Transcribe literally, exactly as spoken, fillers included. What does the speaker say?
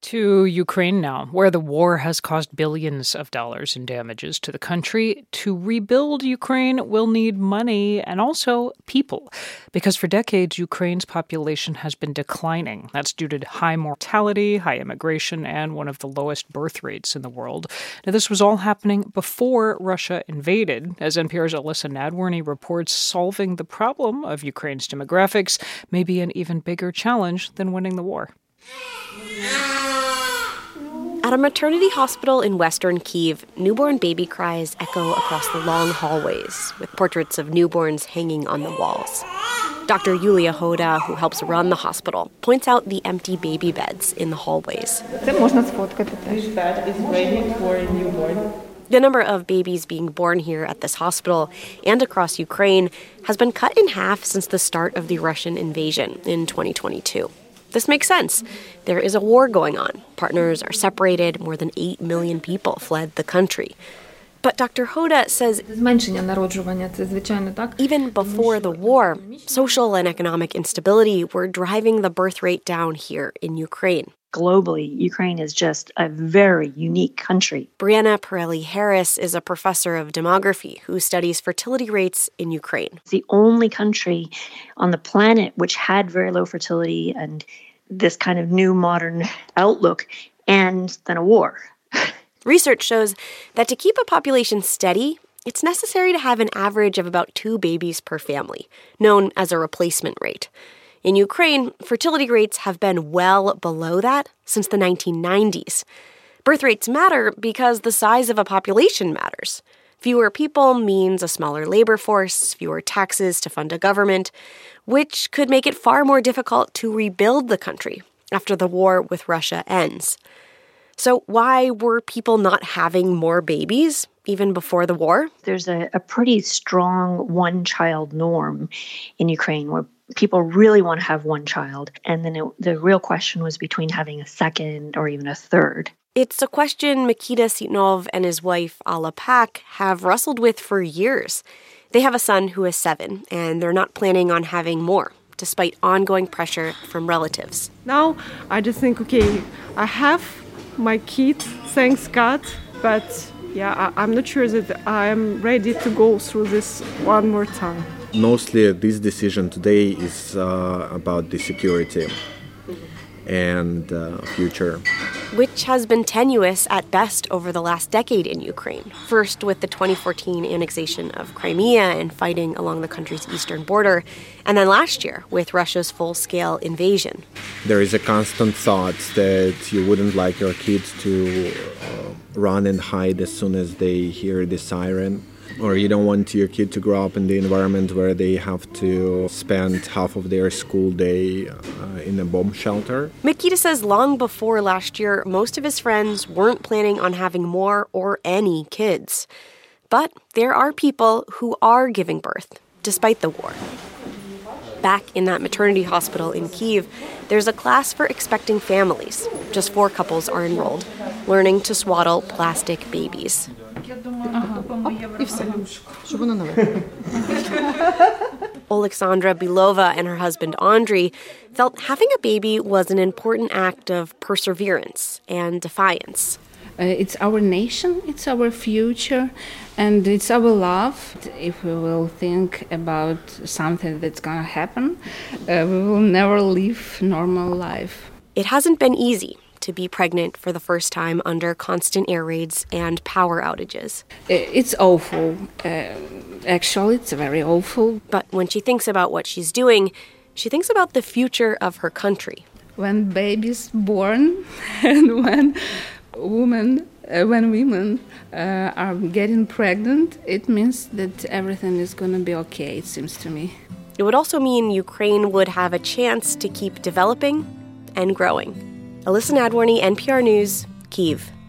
To Ukraine now, where the war has caused billions of dollars in damages to the country. To rebuild Ukraine will need money and also people, because for decades, Ukraine's population has been declining. That's due to high mortality, high immigration, and one of the lowest birth rates in the world. Now, this was all happening before Russia invaded. As N P R's Alyssa Nadworny reports, solving the problem of Ukraine's demographics may be an even bigger challenge than winning the war. At a maternity hospital in western Kyiv, newborn baby cries echo across the long hallways, with portraits of newborns hanging on the walls. Doctor Yulia Hoda, who helps run the hospital, points out the empty baby beds in the hallways. This bed is ready for a newborn. The number of babies being born here at this hospital and across Ukraine has been cut in half since the start of the Russian invasion in twenty twenty-two. This makes sense. There is a war going on. Partners are separated. More than eight million people fled the country. But Doctor Hoda says even before the war, social and economic instability were driving the birth rate down here in Ukraine. Globally, Ukraine is just a very unique country. Brianna Pirelli-Harris is a professor of demography who studies fertility rates in Ukraine. It's the only country on the planet which had very low fertility and this kind of new modern outlook, and then a war. Research shows that to keep a population steady, it's necessary to have an average of about two babies per family, known as a replacement rate. In Ukraine, fertility rates have been well below that since the nineteen nineties. Birth rates matter because the size of a population matters. Fewer people means a smaller labor force, fewer taxes to fund a government, which could make it far more difficult to rebuild the country after the war with Russia ends. So why were people not having more babies even before the war? There's a, a pretty strong one-child norm in Ukraine where people really want to have one child. And then it, the real question was between having a second or even a third. It's a question Mikita Sitnov and his wife, Alla Pak, have wrestled with for years. They have a son who is seven, and they're not planning on having more, despite ongoing pressure from relatives. Now, I just think, okay, I have my kid, thanks God, but yeah, I, I'm not sure that I'm ready to go through this one more time. Mostly this decision today is uh, about the security and uh, future. Which has been tenuous at best over the last decade in Ukraine. First with the twenty fourteen annexation of Crimea and fighting along the country's eastern border, and then last year with Russia's full-scale invasion. There is a constant thought that you wouldn't like your kids to uh, run and hide as soon as they hear the siren. Or you don't want your kid to grow up in the environment where they have to spend half of their school day uh, in a bomb shelter. Mikita says long before last year, most of his friends weren't planning on having more or any kids. But there are people who are giving birth, despite the war. Back in that maternity hospital in Kyiv, there's a class for expecting families. Just four couples are enrolled, learning to swaddle plastic babies. Oleksandra Bilova and her husband Andriy felt having a baby was an important act of perseverance and defiance. Uh, it's our nation, it's our future, and it's our love. If we will think about something that's going to happen, uh, we will never live normal life. It hasn't been easy to be pregnant for the first time under constant air raids and power outages. It's awful. Uh, actually, it's very awful. But when she thinks about what she's doing, she thinks about the future of her country. When baby's born and when women, uh, when women uh, are getting pregnant, it means that everything is going to be okay, it seems to me. It would also mean Ukraine would have a chance to keep developing and growing. Alyssa Nadworny, N P R News, Kyiv.